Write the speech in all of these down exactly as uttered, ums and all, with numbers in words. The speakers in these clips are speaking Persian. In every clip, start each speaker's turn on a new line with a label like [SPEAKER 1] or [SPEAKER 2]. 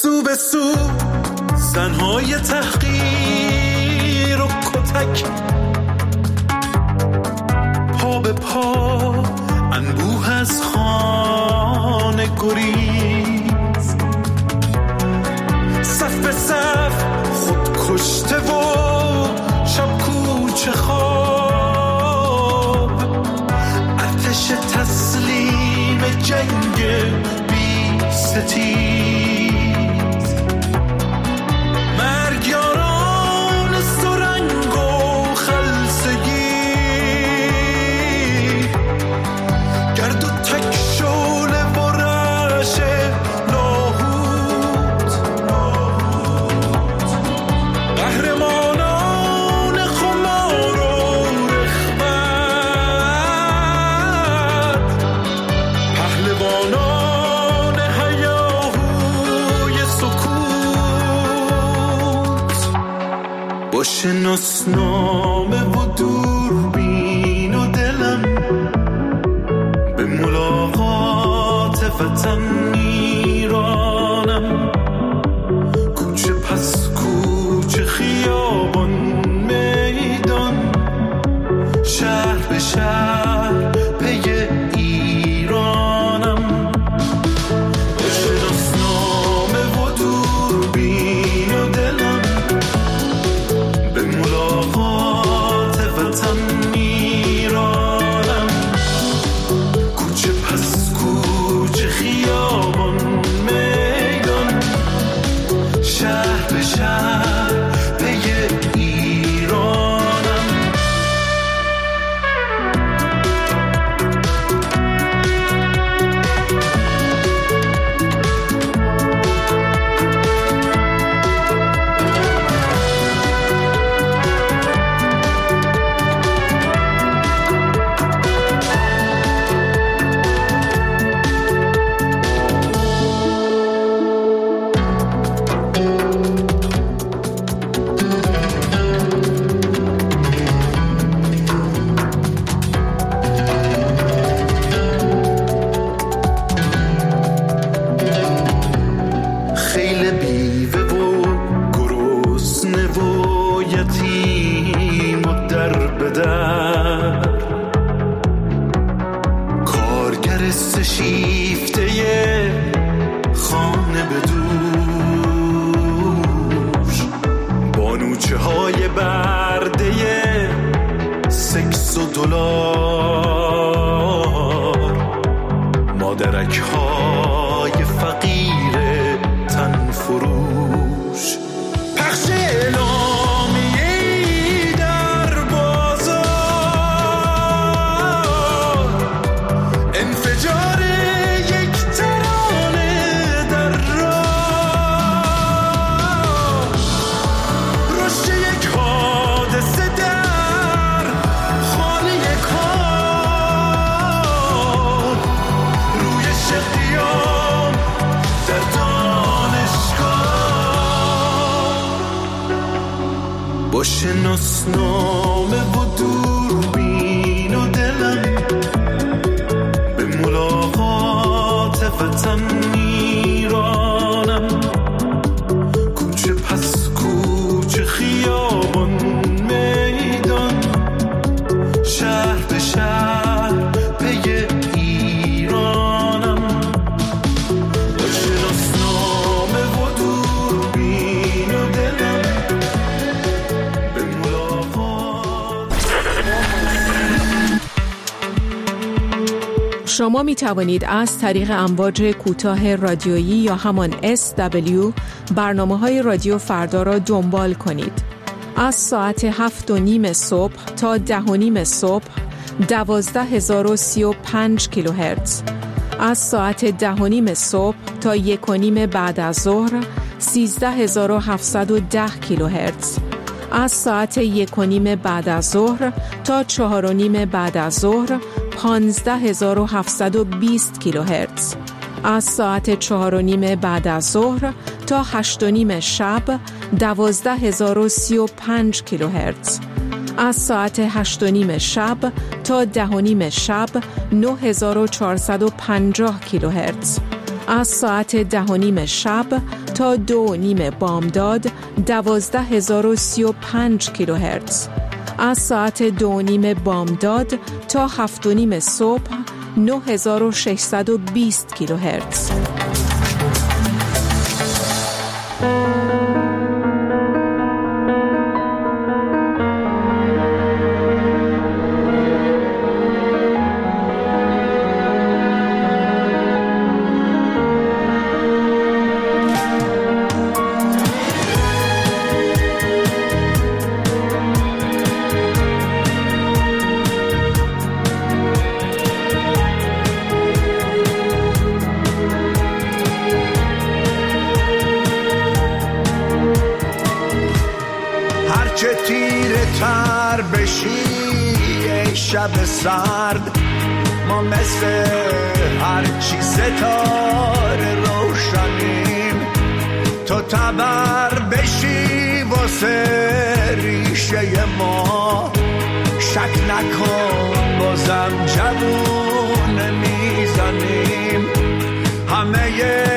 [SPEAKER 1] سو به سو زنهای تحقیر و کتک، پا به پا انبوه از خانه گریز، صف به صف خود کشته و شب کوچه خواب، ارتش تسلیم جنگ بی ستیز، مرگیاران سرنگ و خلسگی، گرد و تک شعله و رعش لاهوت، قهرمانان خمار و رخوت، پهلوانان هیاهوی سکوت، با شناسنامه و دوربین و دلم به ملاقات وطن میرانم، کوچه پس کوچه، خیابان میدان، شهر به شهر پی ایرانم، با شناسنامه و دوربین و دلم به ملاقات وطن میرانم، کوچه پس کوچه، خیابان میدان، شهر به شهر پی ایرانم. خیل بیوه و گرسنه و یتیم و در به در، کارگر سشیفته خانه به دوش، بانوچه های برده سکس و دلار، مادرک های فقیر تن فروش، پخش اعلامیه‌ای در بازار، انفجار یک ترانه در راه، رشد یک حادثه در خانه کار، روی شقیام در دانشگاه، با شناسنامه و دوربین و دلم به ملاقات وطن میرانم، کوچه پس کوچه، خیابان میدان، شهر به شهر پی ایرانم، با شناسنامه و دوربین و دلم به ملاقات.
[SPEAKER 2] شما می توانید از طریق امواج کوتاه رادیویی یا همان اس دبلیو برنامه‌های رادیو فردا را دنبال کنید. از ساعت هفت و نیم صبح تا ده و نیم صبح دوازده هزار و سی و پنج کیلوهرتز، از ساعت ده و نیم صبح تا یک و نیم بعد از ظهر سیزده هزار و هفتصد و ده کیلوهرتز، از ساعت یک و نیم بعد از ظهر تا چهار و نیم بعد از ظهر پانزده هزار و هفتصد و بیست کیلوهرتز، از ساعت چهار و نیم بعد از ظهر تا هشت و نیم شب دوازده هزار و سی و پنج کیلوهرتز، از ساعت هشت و نیم شب تا ده و نیم شب نه هزار و چهارصد و پنجاه کیلوهرتز، از ساعت ده و نیم شب تا دو و نیم بامداد دوازده هزار و سی و پنج کیلوهرتز. از ساعت دو و نیم بامداد تا هفت و نیم صبح نه هزار و ششصد و بیست کیلوهرتز.
[SPEAKER 1] چه تیره تر بشی ای شب سرد، ما مثل هرچی ستاره روشنیم. تو تبر بشی واسه ریشه ما، شک نکن بازم جوون میزنیم. همه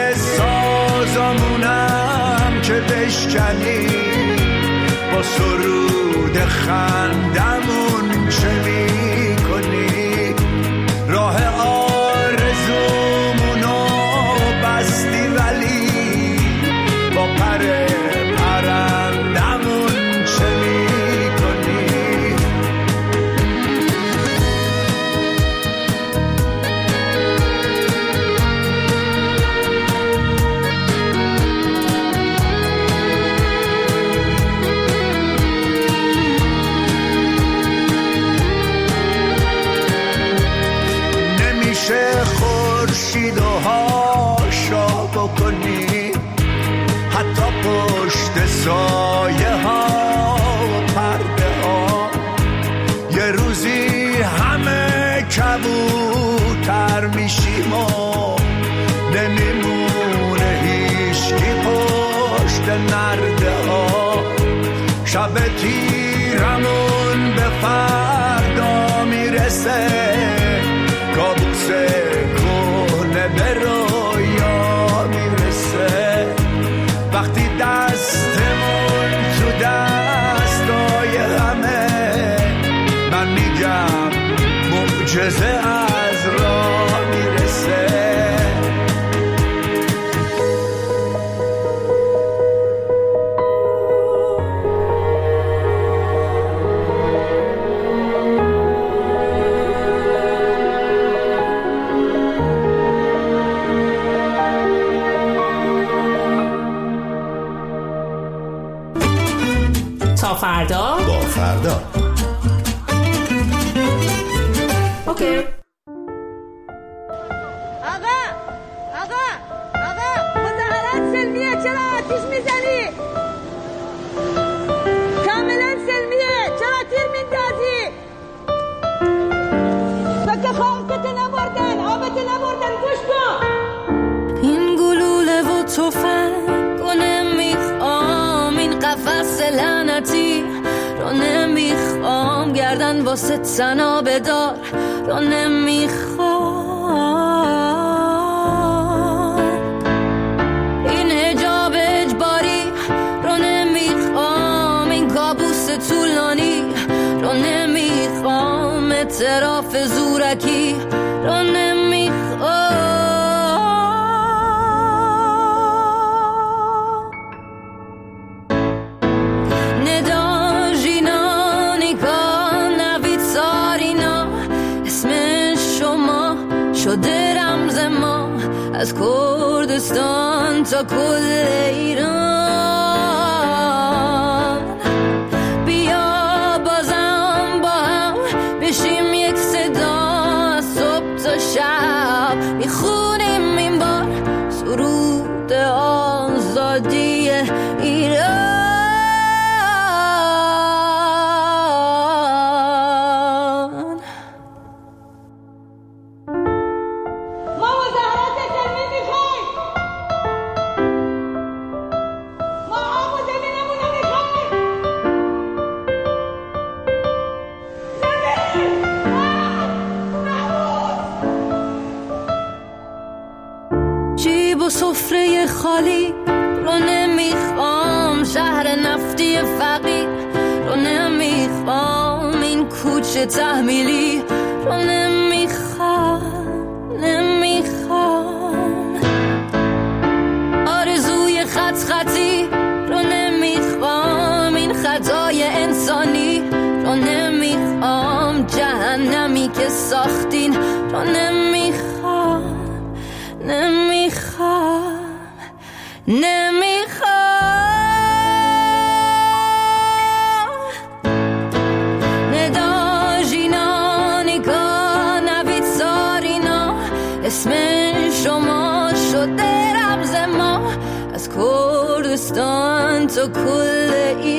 [SPEAKER 1] سازمونم که بشکنیم، با سرود خندمون چه می کنی؟ راه آرزومونو بستی ولی با پر پرندمون چه می کنی؟ خورشید و هاشا بکنی، حتی پشت سایه ها و پرده ها. یه روزی همه کبوتر میشیم و نمیمونه هیچکی پشت نرده ها. شب تیرمون به فردا میرسه، کابوس کنه به رویا میرسه. وقتی دستمون تو دستای همه، من میگم معجزه از راه میرسه.
[SPEAKER 2] تا فردا
[SPEAKER 3] با فردا.
[SPEAKER 2] اوکی.
[SPEAKER 4] آقا آقا آقا مظاهرات سلمیه، چرا آتیش میزنی؟ کاملا سلمیه، چرا تیر میندازی؟ مگه خاکت نبردن، آبت نبردن، گوش کن.
[SPEAKER 5] این گلوله و تفنگ و نمیخوام، این قفس لعنتی رو نمیخوام، گردن واسه تنا بدار رو نمیخوام، این حجاب اجباری رو نمیخوام، این کابوس طولانی رو نمیخوام، اعتراف زورکی رو نمیخوام. شده رمز ما از کردستان تا کل ایران. بیا بازم با هم بشیم یک صدا، از صبح تا شب میخونیم این بار سرود آزادی ایران. تحمیلی رو نمیخوام، نمیخوام. آرزوی خط خطی رو نمیخوام، این خطای انسانی رو نمیخوام، جهنمی که ساختین رو نمیخوام، نمیخوام، نمیخوام. اسم شما شده رمز ما، از کردستان تا کل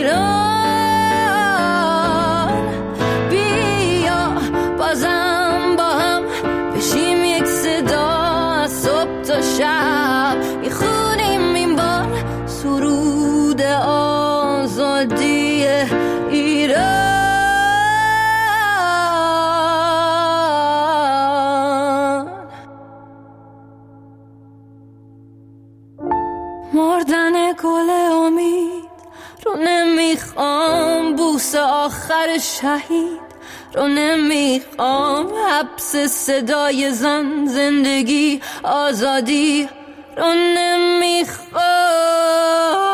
[SPEAKER 5] ایران. بیا بازم با هم بشیم یک صدا، از صبح تا شب میخونیم این بار سرود آزادی ایران. مردن گل امید رو نمیخوام، بوس آخر شهید رو نمیخوام، حبس صدای زن، زندگی، آزادی رو نمیخوام.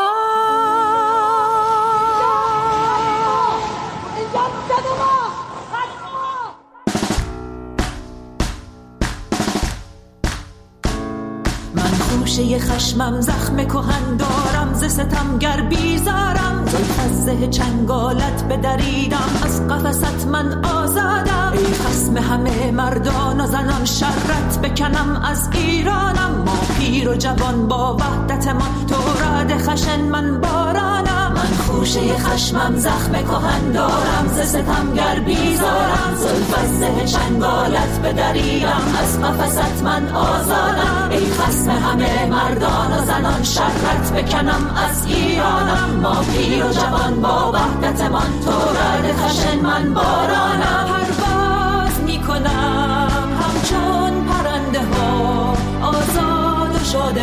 [SPEAKER 3] خوشه خشمم زخم کهن دارم، ز ستمگر بیزارم، زلف از زه چنگالت بدریدم، از قفست من آزادم. ای خصم همه مردان و زنان، شرت بکنم از ایرانم. ما پیر و جوان با وحدت ما، تو رد خشن من بارانم. من خوشه خشمم زخم کهن دارم، ز ستمگر بیزارم، زلف از زه چنگالت بدریدم، از قفست من آزادم. ای خصم همه مردان و زنان، شرت بکنم از ایرانم. ما پیر و جوان با وحدتمان، تو رد خشن من بارانم. پرواز میکنم همچون پرنده ها، آزاد و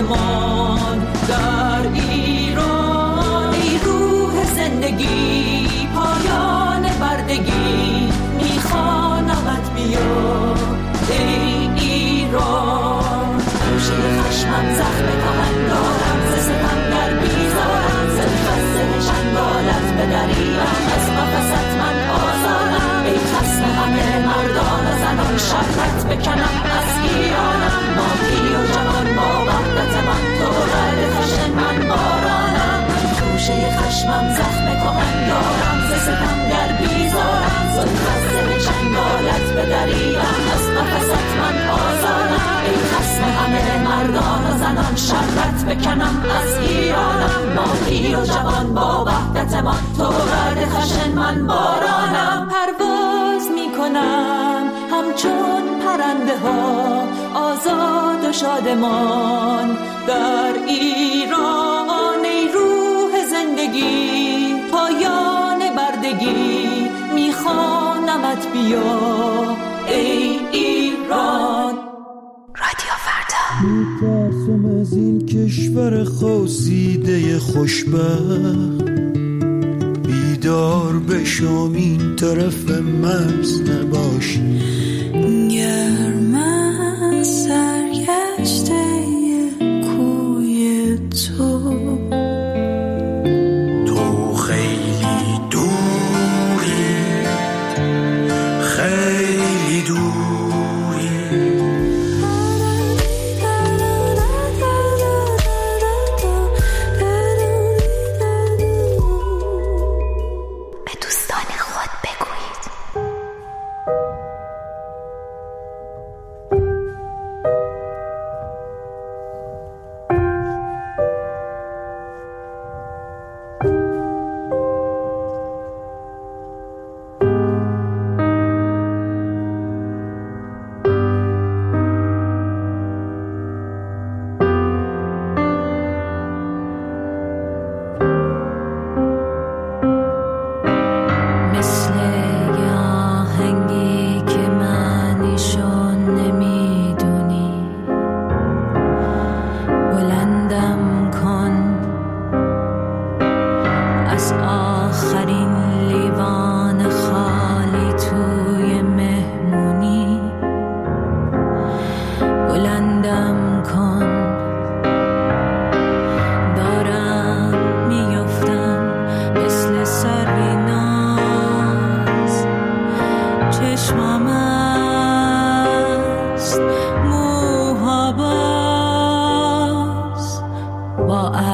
[SPEAKER 3] شادمان در ایران. ای روح زندگی، پایان بردگی، میخوانمت بیا ای ایران. خوشه خشمم زخم کهن دارم، ز ستمگر بیزارم، زلف از زه چنگالت بدریدم، از قفست من آزادم. ای خصم همه مردان و زنان، شرت بکنم از ایرانم. ما پیر و جوان با وحدت من، تو رد خشن من بارانم. من خوشه خشمم زخم کهن دارم، ز ستمگر بیزارم، زلف از زه چنگالت بدریدم، از قفست من آزادم. ای خصم همه مردان و زنان، شرت بکنم از ایرانم. ما پیر و جوان با وحدت ما، تو رد خشن من بارانم. پرواز میکنم همچون پرنده ها، آزاد و شادمان در ایران. ای روح زندگی، پایان بردگی، میخوانمت بیا ای ایران.
[SPEAKER 5] رادیو فردا.
[SPEAKER 1] میترسم از این کشور خواسیده خوشبخت، بیدار بشم این طرف مرز نباش.
[SPEAKER 3] گرم از سرگشته کوی تو،
[SPEAKER 1] تو خیلی دوری، خیلی دوری.
[SPEAKER 5] به دوستان خود بگویید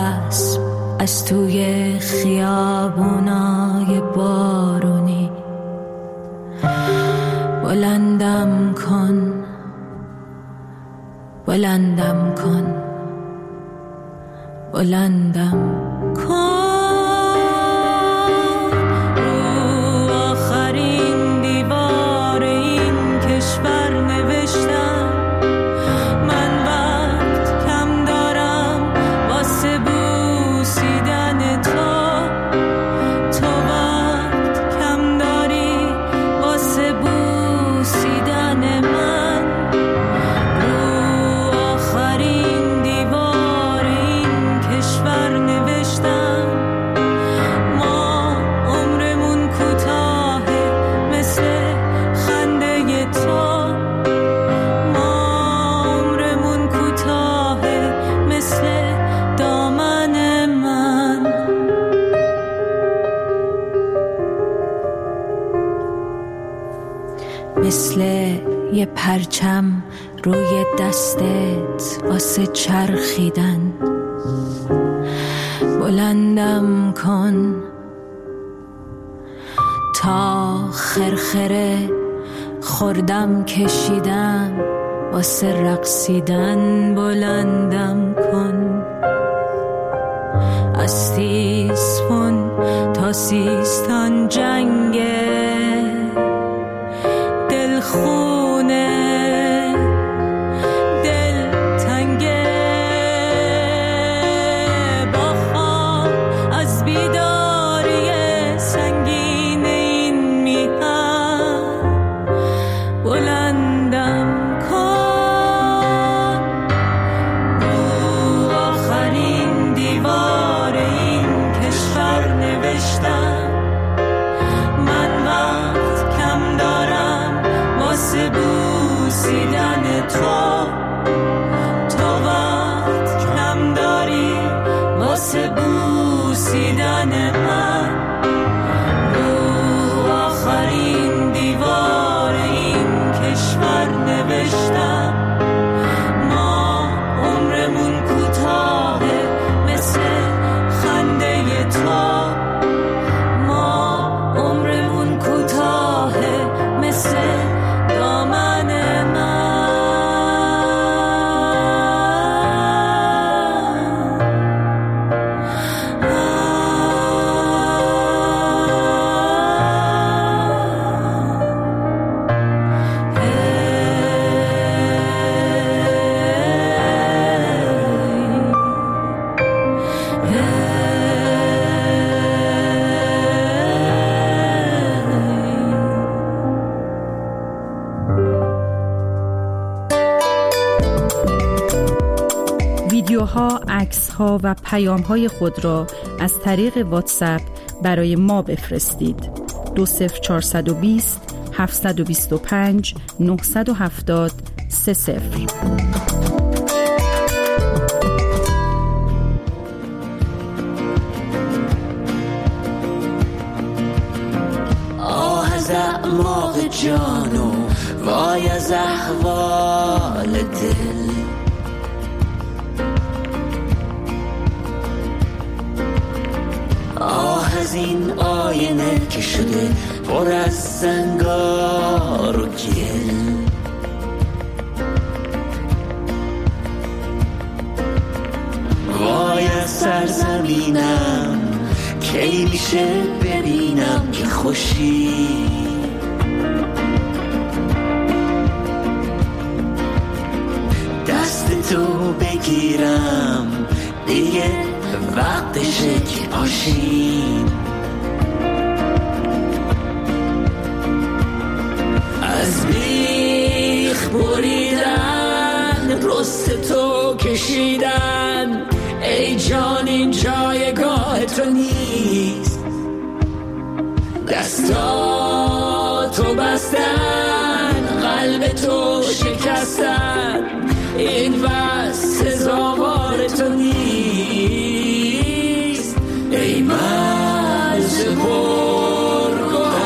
[SPEAKER 5] اسب از توی خیابونای بارونی بلندم کن، بلندم کن، بلندم کن. رو آخرین دیوار این کشور نوشتم من وقت کم دارم واسه بوسیدن تو، تو وقت کم داری واسه بوسیدن من. رو آخرین دیوار این کشور نوشتم ما عمرمون کوتاهه مثل خنده تو، ما عمرمون کوتاهه مثل دامن من. مثل یه پرچم روی دستت واسه چرخیدن بلندم کن تا خرخره خوردم کشیدم واسه رقصیدن بلندم کن. از تیسفون تا سیستان جنگه دل خونه دل تنگه با خواب از بیداری سنگین این میهن بلندم کن. رو آخرین دیوار این کشور نوشتم من وقت کم دارم واسه بوسیدن تو، تو وقت کم داری واسه بوسیدن من. رو آخرین دیوار این کشور نوشتم ما عمرمون کوتاهه مثل خنده تو، ما عمرمون کوتاهه مثل دامن من.
[SPEAKER 2] ویدیوها، عکس‌ها و پیام‌های خود را از طریق واتساپ برای ما بفرستید. دو صفر چهارصد و بیست هفتصد و بیست و پنج نهصد و هفتاد سه صفر.
[SPEAKER 3] آه از اعماق جانو وای از احوال دل، آه از این آینه که شده پر از زنگار و گل. وای از سرزمینم کی میشه ببینم که خوشی، دست تو بگیرم دیگه وقتشه که پاشیم. از بیخ بریدن رست تو کشیدن ای جان این جایگاه تو نیست، دستاتو بستن قلب تو شکستن این بس سزاوار تو نیست. ای مرز پرگوهر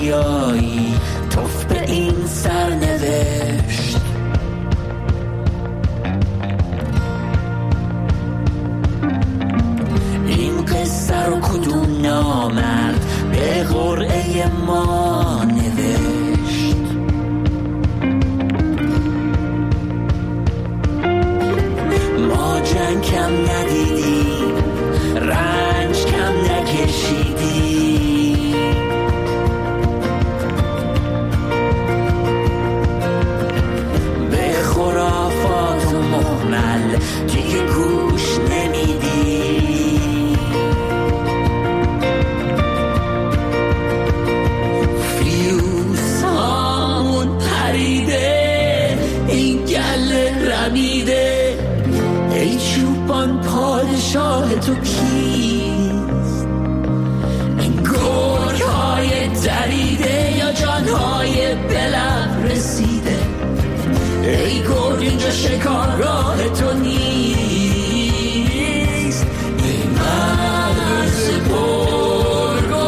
[SPEAKER 6] بیایی توف به این سرنوشت. این قصه رو کدوم نامرد به قرعه ما نوشت؟ ما جنگ کم ندیدیم، رنج کم نکشیدیم، به خرافات و مهمل دیگه گوش نمیدیم. فیوز هامون پریده، این گله رمیده، ای چوپان پادشاه تو کیست؟ این گرگ های دریده یا جان های بلب رسیده؟ ای گرگ اینجا شکارگاه تو نیست، این مرز برگ و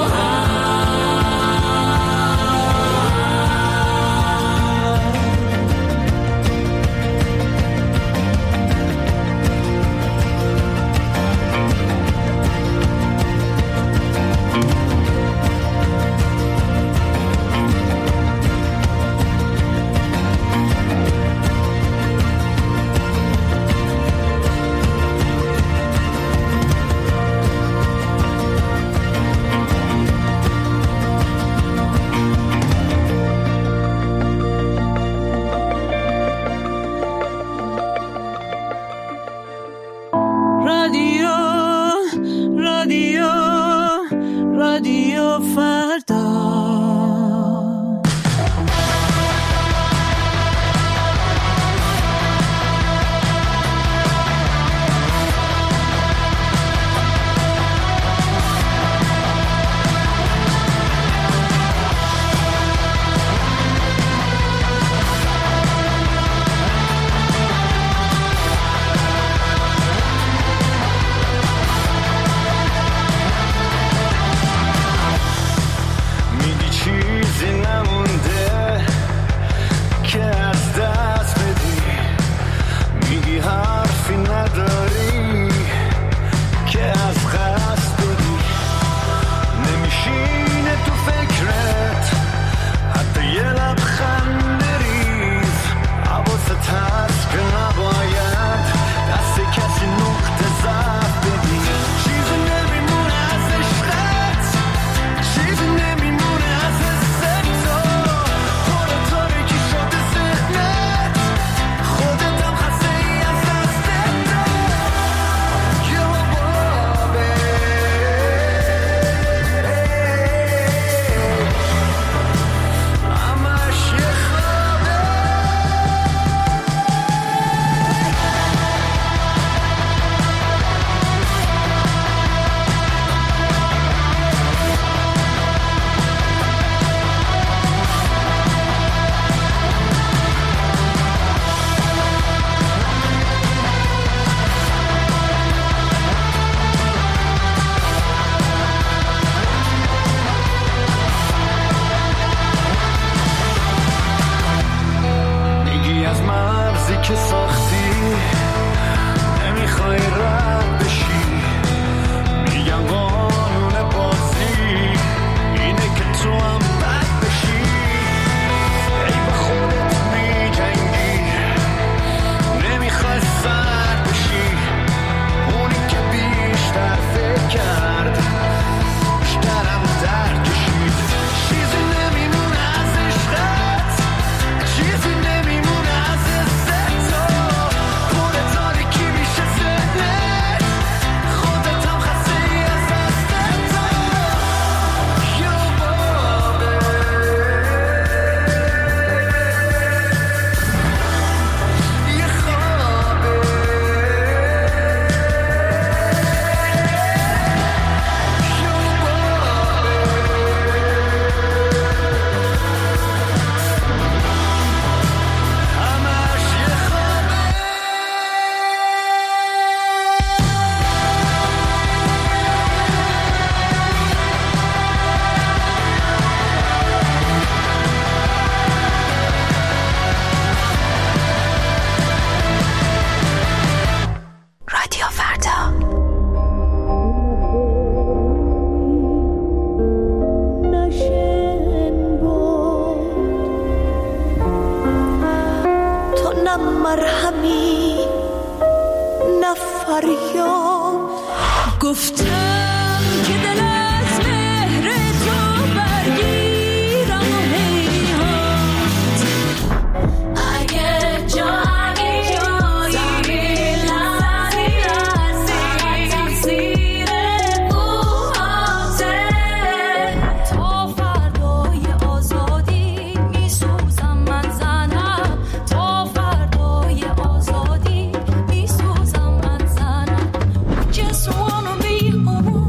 [SPEAKER 3] گفتم که دل از مهر تو برگیرم و هیهات اگه جایی جایی لحظی لحظی تقصیر اوهاته تا فردای آزادی میسوزم من زنم تا فردای آزادی میسوزم من زنم just wanna be a woman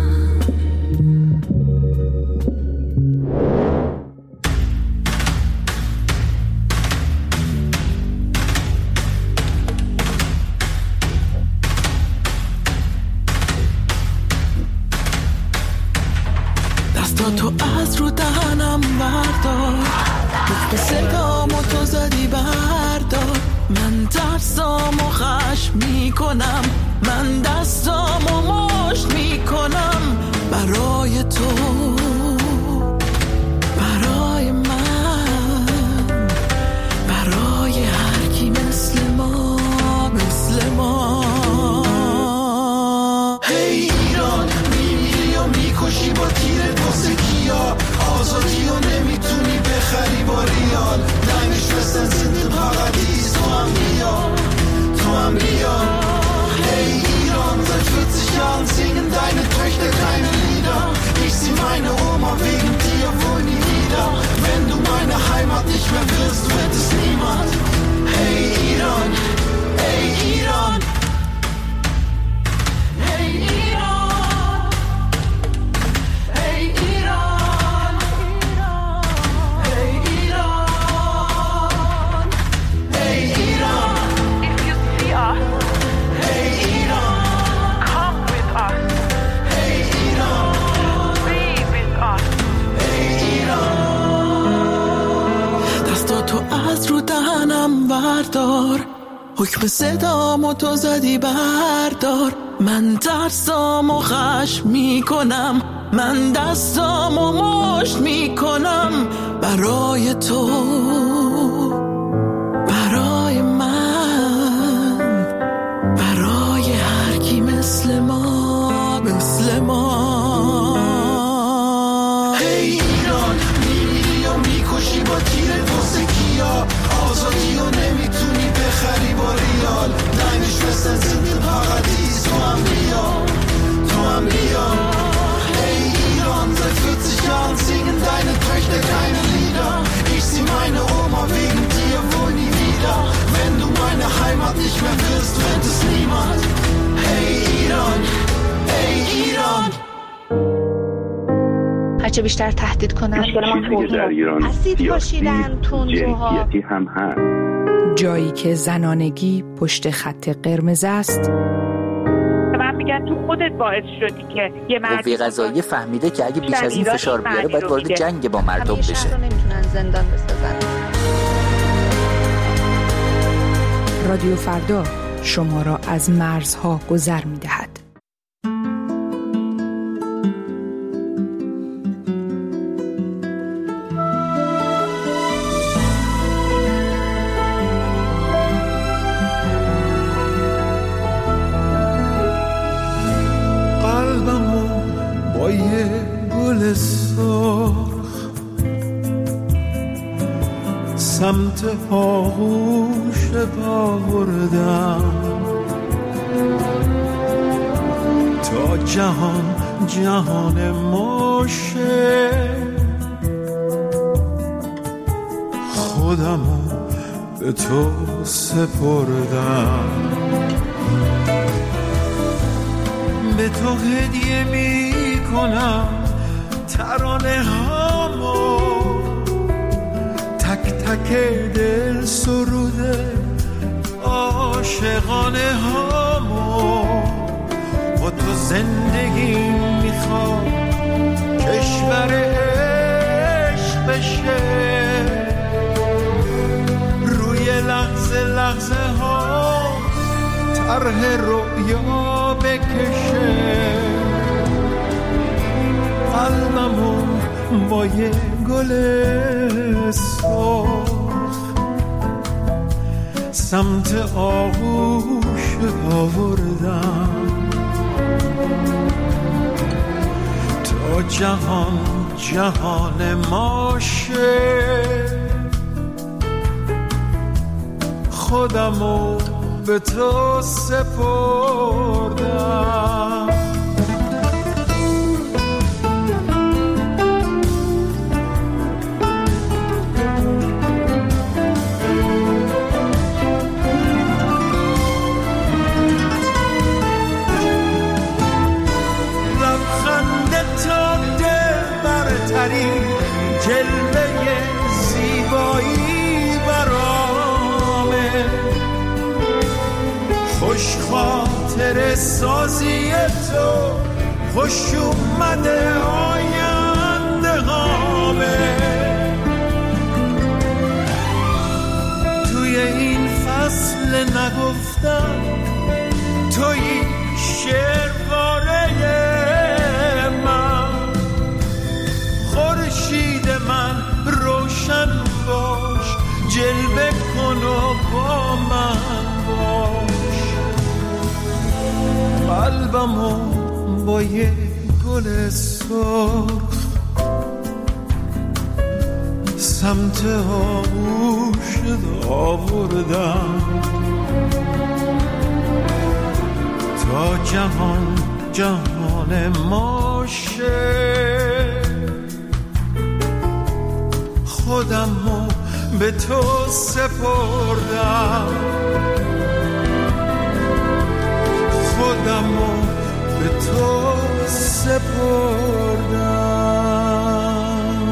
[SPEAKER 7] دستاتو از رو دهنم بردار به صدامو تو زدی بردار من ترسامو خشم میکنم من دستامو مشت میکنم برای تو برای من برای هر کی مثل ما مثل ما هی ایران میمیری و میکشی با تیر واسه کیا آزادی و نمیتونی بخری با ریال deine Schwestern sind im Paradies تو هم بیا تو هم بیا hey Iran seit vierzig Jahren singen deine Töchter keine Lieder ich sieh meine Oma wegen dir wohl nie wieder wenn du meine Heimat nicht mehr wirst wird es niemand hey Iran hey Iran hey Iran hey Iran hey Iran hey Iran
[SPEAKER 8] If you see us,
[SPEAKER 7] hey Iran
[SPEAKER 8] come with us,
[SPEAKER 7] hey Iran
[SPEAKER 8] be with us.
[SPEAKER 7] hey Iran دستاتو از رو دهنم بردار حکم صدامو تو زدی بردار من ترسامو خشم میکنم من دستامو مشت میکنم برای تو برای من برای هر کی مثل ما مثل ما هی ایران میمیری و میکشی با تیر واسه کیا آزادی و نمیتونی بخری با ریال deine Schwestern sind im Paradies تو هم بیا تو هم بیا hey Iran seit vierzig Jahren singen deine Töchter keine Lieder ich sieh meine Oma wegen dir wohl nie wieder wenn du meine Heimat nicht mehr wirst wird es niemand hey Iran hey Iran
[SPEAKER 9] هرچه بیشتر تهدید کنن
[SPEAKER 10] چیزی که در ایران
[SPEAKER 9] اسید پاشیدن تندروها
[SPEAKER 10] جنسیتی هم هست
[SPEAKER 2] جایی که زنانگی پشت خط قرمز است
[SPEAKER 8] من میگم تو خودت باعث شدی که یه مرد
[SPEAKER 11] قوه قضاییه فهمیده که اگه بیش از این فشار بیاره باید وارد جنگ با مردم
[SPEAKER 9] همیشه
[SPEAKER 11] بشه
[SPEAKER 9] رو نمیتونن زندان بسازن
[SPEAKER 2] رادیو فردا شما را از مرزها گذر می‌دهد.
[SPEAKER 1] قلبمو با یه گل سرخ سمت آغوش بردم تا جهان جهان ماشه خودمو به تو سپردم به تو هدیه می کنم ترانه هامو تک تک دل سروده عاشقانه هامو با تو زندگی میخوام کشور عشق بشه روی لحظه لحظه ها طرح رؤیا بکشه قلبمو با یه گل سرخ سمت آغوش آوردم جهان جهان ما شه، خودمو به تو سپردم. جلوه زیبایی برامه، خوش خاطر سازی تو، خوش اومده آینده هامه. توی این فصل نگفتم توی شعرواره من، خورشید من روشن باش، جلوه کن و با من باش. قلبمو با یه گل سرخ سمت آغوش آوردم، تا جهان جهان ما شه، خودمو به تو سپردم، خودمو به تو سپردم.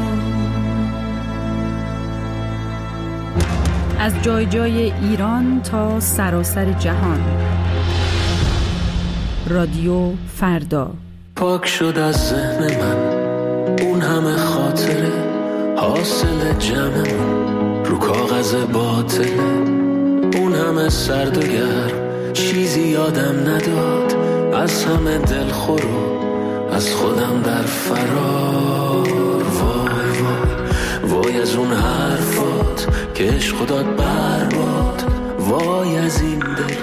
[SPEAKER 12] از جای جای ایران تا سراسر جهان، رادیو فردا.
[SPEAKER 6] پاک شد از ذهن من اون همه خاطره، حاصل جمعمون رو کاغذ باطله، اون همه سرد و گرم چیزی یادم نداد، از همه دلخور و از خودم در فرار. وای وای وای از اون حرفات که عشق داد برباد، وای از این دل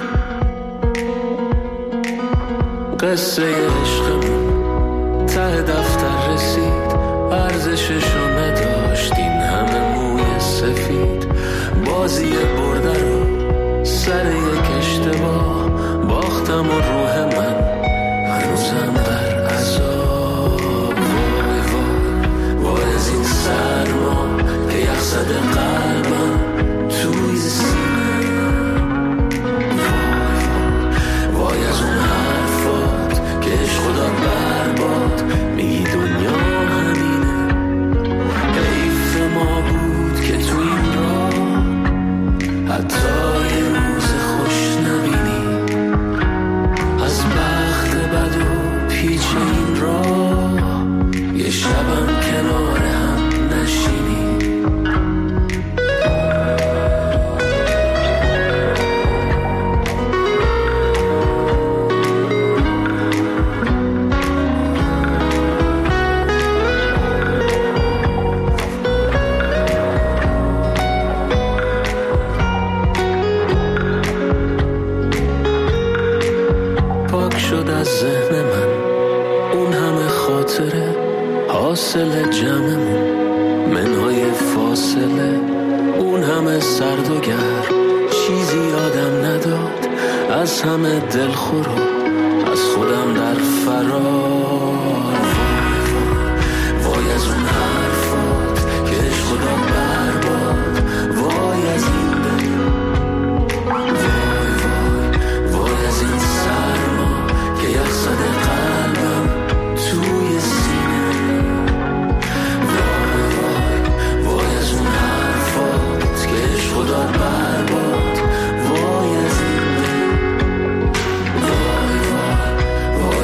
[SPEAKER 6] قصه عشقمون ته دفتر رسید، ارزششو نداشت این همه موی سفید، بازی برده رو سر یک اشتباه باختم و روح من هنوزم در عذاب. وای وای وای از این سرما که یخ زده قلبم توی سینه، وای وای وای از اون حرفات که عشق داد برباد، میگی دنیا همینه، حیف ما بود که تو این راه حتی یه روز خوش نبینی، از بخت بد و پیچ این راه یه شبم کنار هم نشینی. ذهن من اون همه خاطره، حاصل جمعمون منهای فاصله، اون همه سرد و گرم چیزی یادم نداد، از همه دلخور و از خودم در فرار. وای از اون حرفات که عشق داد برباد، وای از این دل، وای وای وای از این سرما که یخ زده قلبم توی سینه، وای وای وای از اون حرفات که عشق داد برباد، وای از این دل، وای وای وای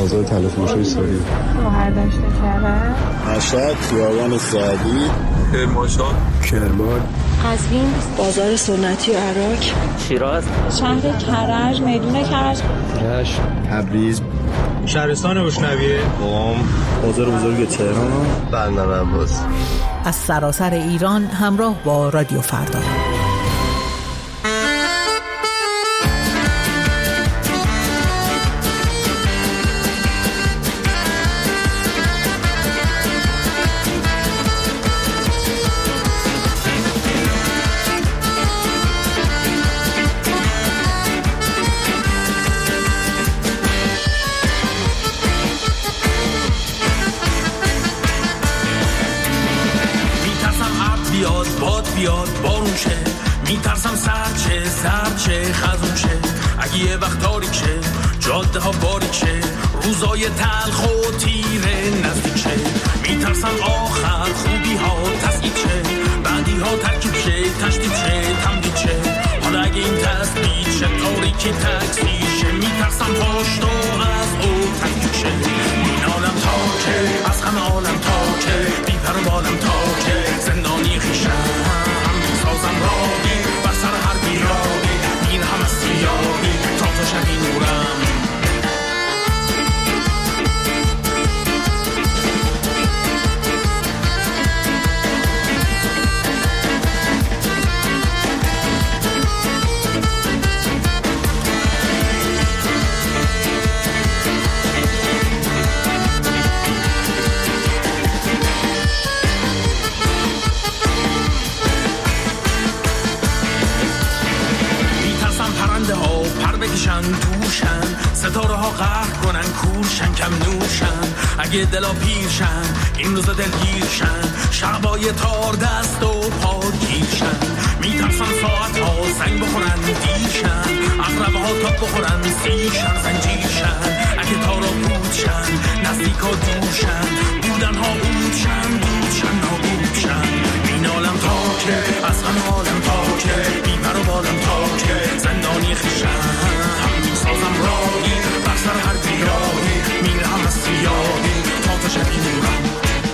[SPEAKER 13] آزاد تلفروشی ساری.
[SPEAKER 14] شوهر داشته کرده.
[SPEAKER 13] مشهد خیابان سعدی.
[SPEAKER 15] کرمانشاه.
[SPEAKER 13] کرمان.
[SPEAKER 14] قزوین. بازار سنتی و عراق.
[SPEAKER 11] شیراز.
[SPEAKER 14] شهر کرج. میدون کرج.
[SPEAKER 13] رشت. تبریز.
[SPEAKER 15] شهرستان بوشنویه.
[SPEAKER 13] قم. بازار بزرگ تهران.
[SPEAKER 15] بندر عباس.
[SPEAKER 16] از سراسر ایران همراه با رادیو فردا.
[SPEAKER 6] بیاد بارون شه، میترسم سرچه سرچه خزون شه، اگه یه وقت تاریک شه جاده ها باریک شه، روزای تلخ و تیره نزدیک شه، میترسم آخر خوبی ها تسکیت شه، بعدی ها ترکیب شه تشدید شه تمدید شه، حالا اگه این تسبیت شه تاریکی تکسی شه، میترسم پاشت و از او تکیب شه، این عالم تاکه از همه عالم تاکه، بیپر و بالم تاکه زندانی خیشم سازم راهی بر سر هر بیراهی، میرهم از سیاهی تا تا شبی نورم. بکشن توشن ستاره ها قهر کنن کورشن کم نوشن، اگه دلا پیرشن این روزا دلگیرشن، شبای تار دست و پا گیرشن، میترسن ساعت ها زنگ بخورن دیرشن، اقربه ها تاب بخورن سیرشن زنجیرشن، اگه تارا بودشن نزدیک ها دورشن، بودن ها بودشن بودشن نابودشن، این عالم تاکه از همه عالم تاکه، بیمر و بالم تاکه زندانی خیشن، سازم راهی بر سر هر بیراهی، میرهم از سیاهی تا تا شبی نورم.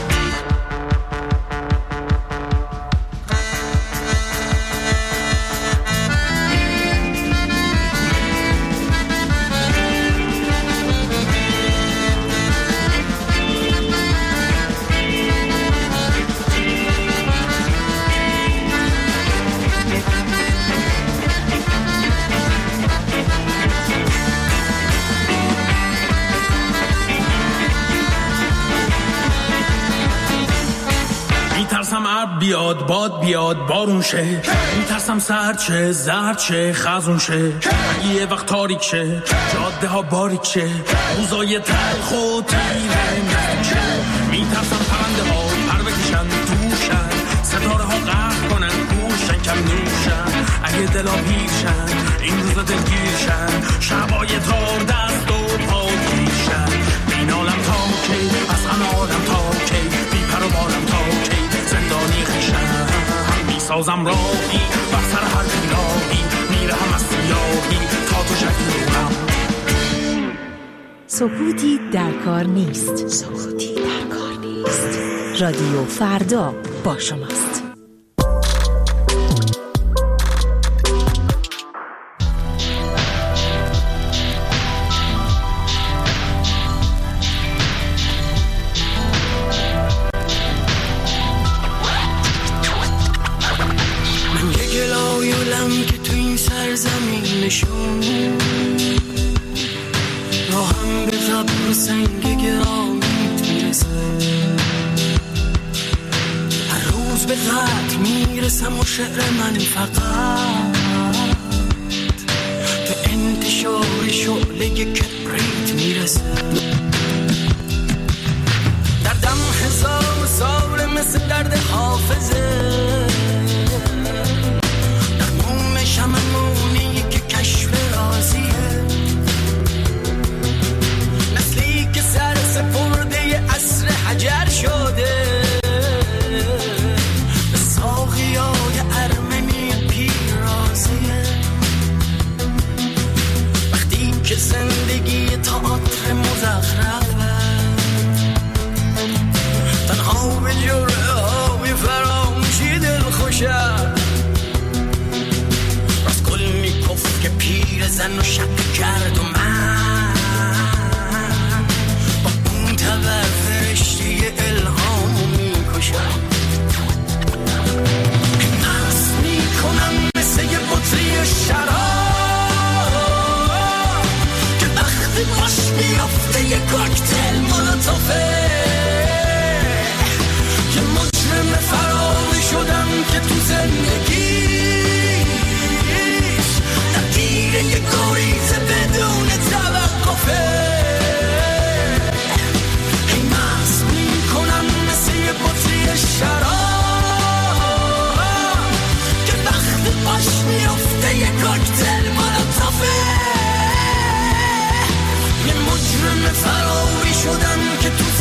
[SPEAKER 6] میترسم عرب بیاد باد بیاد بارون شه، میترسم سرچه زرچه خزون شه، اگه یه وقت تاریک شه جاده ها باریک شه، روزای تلخ و تیره نزدیک شه، میترسم پرنده ها پر بکشن توشن، ستاره ها قهر کنن کورشن کم نوشن، اگه دلا پیرشن این روزا دلگیرشن، شبای تار دست و پا گیرشن، این عالم تاکی از همه عالم تاکی، بیپر و بالم تاکی زندانی خیشم، میسازم راهی بر سر هر بیراهی، میرهم از سیاهی تا تو شبی نورم.
[SPEAKER 2] سکوتی در کار نیست. سکوتی در کار نیست. رادیو فردا با شماست.
[SPEAKER 7] زمینشون راهم به قبر و سنگ گرامیت میرسه، هر روز به قتل میرسم و شعر من فقط به انتشار شعله کبریت میرسه، دردم هزار سال مثل درد حافظه، شممونی که کشف رازیه، نسلی که سر سپرده عصر حجر شده، به ساقیای ارمنی پیرازیه، وقتی که زندگی تئاتر مزخرف به جرعه های فراموشی دل خوشم راستکلنیکوف که پیر زن و شک کرد و من با اون تبر فرشته الهامو میکشم مست میکنم مثل یه بطری شراب که وقتی باش میافته یه کاکتل مولوتوفه یه مجرم فراری شدم که تو زندگیش درگیر یه گریزه بدون توقفه هی مست میکنم مثل یه بطری شراب که وقتی باش میافته یه کاکتل مولوتوفه یه مجرم فراری شدم که تو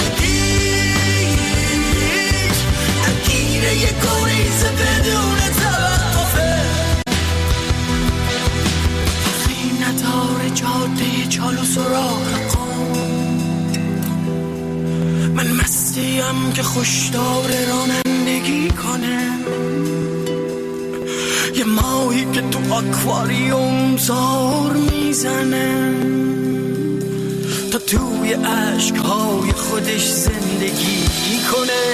[SPEAKER 7] زندگیش درگیر یه گریزه بدون توقفه فرقی نداره جاده چال و سراغ قوم من مستیم که خوشدار رانندگی کنه یه ماهی که تو آکواریوم زار میزنه تا توی عشقهای خودش زندگی کنه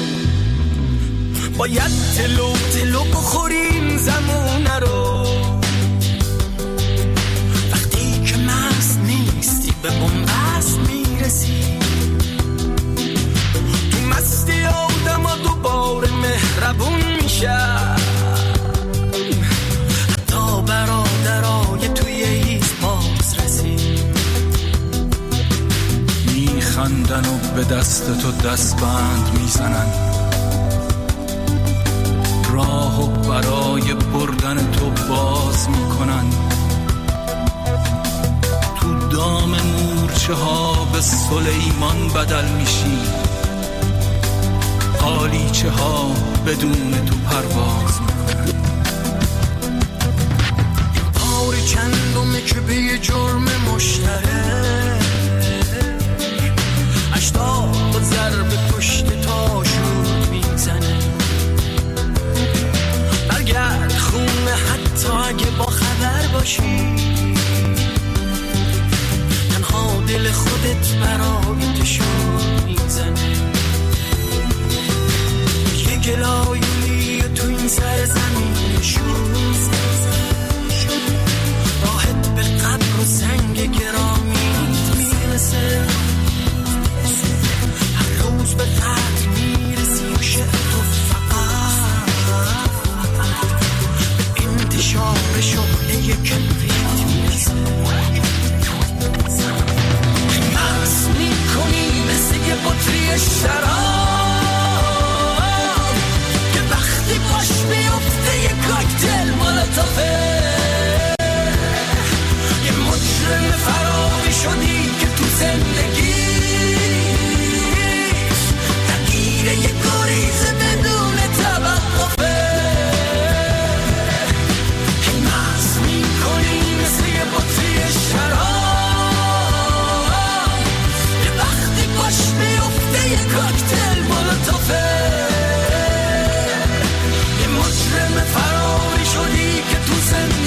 [SPEAKER 7] باید تلو تلو بخوریم زمونه رو وقتی که مست نیستی به بنبست میرسی تو مستی آدم ها دوباره مهربون میشن حتی برادرای توی هیچ باز رسی
[SPEAKER 6] میخندن و به دست تو دستبند میزنن راهو برای بردن تو باز میکنن تو دام مورچه ها به سلیمان بدل میشی قالیچه ها بدون تو پرواز میکنن
[SPEAKER 7] این بار چندمه که به یه جرم مشترک هشتاد ضربه پشت تا شد میزنه برگرد خونه حتی اگه با خبر باشی تنها دل خودت برای تشون میزنه یه گلایونی تو این سر زمین شد راحت به قبر و سنگ گرامی میرسه هر روز به قدر میرسی و شعر تو فقط به انتشار شعله کبریت میرسه مست میکنی مثل یه بطری شراب که وقتی باش میافته یه کاکتل مولوتوفه یه مجرم فراری شدی که تو زندگیش درگیر یه گریزه بدون توقفه هی مست میکنی مثل یه بطری شراب که وقتی باش میافته یه کاکتل مولوتوفه یه مجرم فراری شدی که تو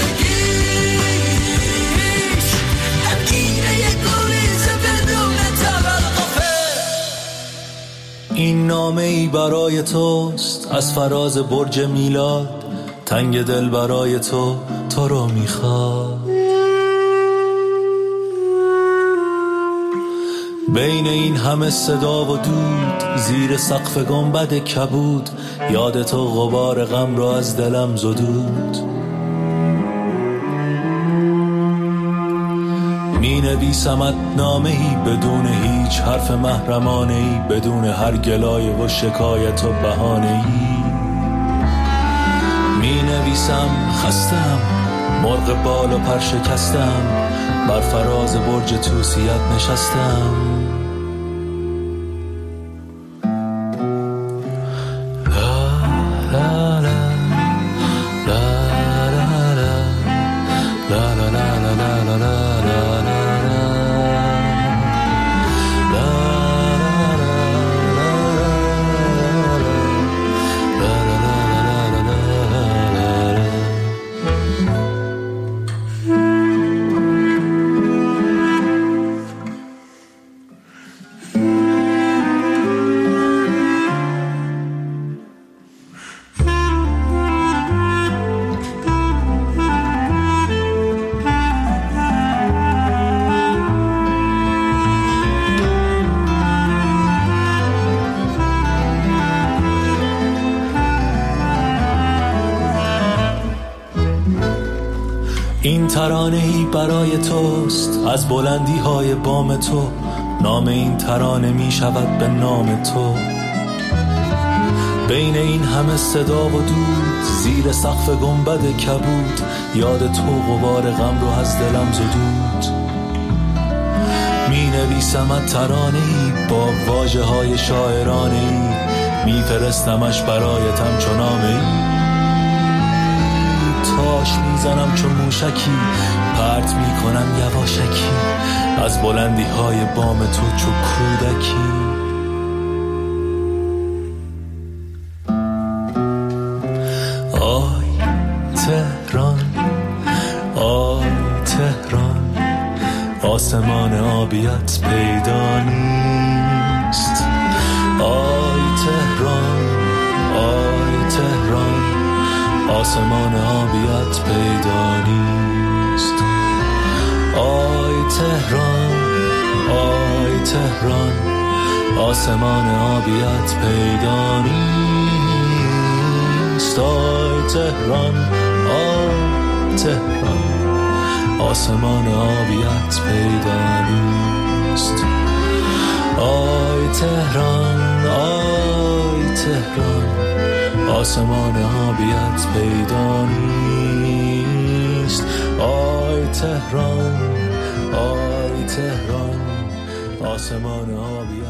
[SPEAKER 7] زندگیش درگیر یه گریزه بدون توقفه
[SPEAKER 17] این نامه ای برای توست از فراز برج میلاد تنگ دل برای تو تو رو میخواد بین این همه صدا و دود زیر سقف گنبد کبود یاد تو غبار غم را از دلم زدود می نویسمت نامه ای بدون هیچ حرف محرمانه ای بدون هر گلایه و شکایت و بهانه ای می نویسم خستم مرغ بال و پر شکستم بر فراز برج توسیت نشستم این ترانه ای برای توست از بلندی های بام تو، نام این ترانه می شود به نام تو. بین این همه صدا و دود، زیر سقف گنبد کبود، یاد تو غبار غم رو از دلم زدود. می نویسمت ترانه ای با واژه های شاعرانه ای، می فرستمش برایتم چون نامه ای. تاش می زنم چون موشکی، پرت می کنم یواشکی از بلندی های بام تو چون کودکی. آی تهران، آی تهران، آسمان آبیت پیدا نیست. آی تهران، آی تهران، آسمان آبیت پیدا نیست. آی تهران، آی تهران، آسمان آبیت پیدا نیست. آی تهران، آی تهران، آسمان آبیت پیدا نیست. آی تهران، آی تهران، آسمان آبیت پیدا نیست. آی تهران، آی تهران، آسمان آبیت